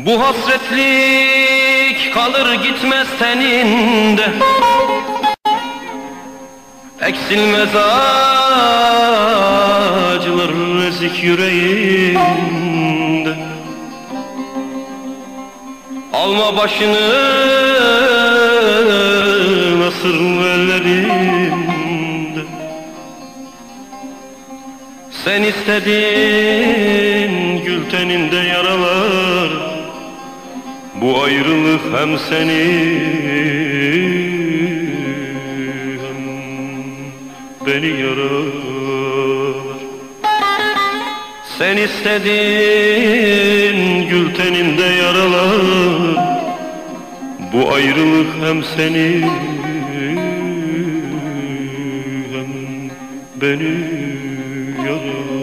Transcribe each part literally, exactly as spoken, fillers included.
Bu hasretlik kalır gitmez teninde, eksilmez acılar ezik yüreğinde. Alma başını nasır ellerinde, sen istedin gül teninde yaralar. Bu ayrılık hem seni hem beni yarar. Sen istedin gül teninde yaralar. Bu ayrılık hem seni hem beni yarar.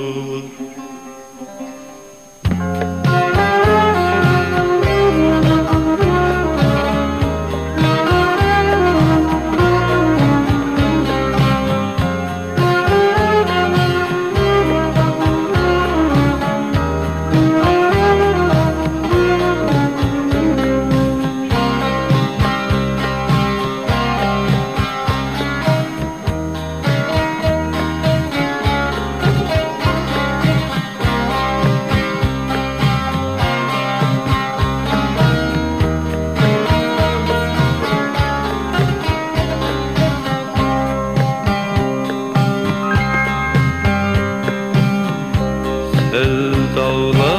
Sevdayla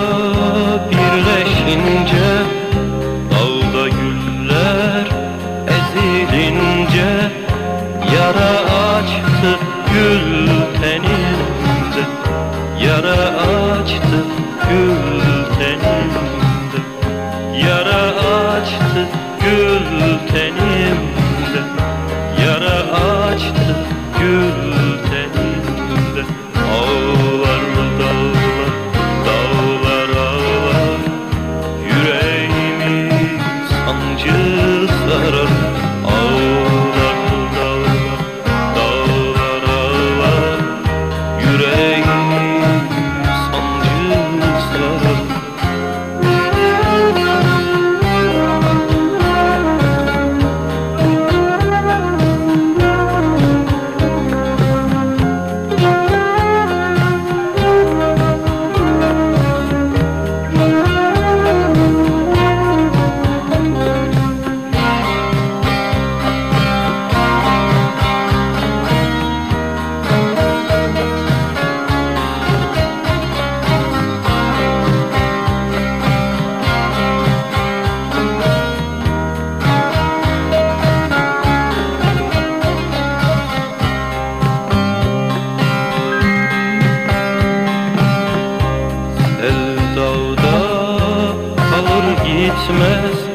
birleşince, dağda güller ezilince, yara açtı gül tenimde, yara açtı gül tenimde, yara açtı gül tenimde, yara açtı gül tenimde. Ağlar dağlar, dağlar ağlar, yüreğimi sancı sarar. Ağlar dağlar, dağlar ağlar, yüreğimi sancı sarar. Sevdada kalır gitmez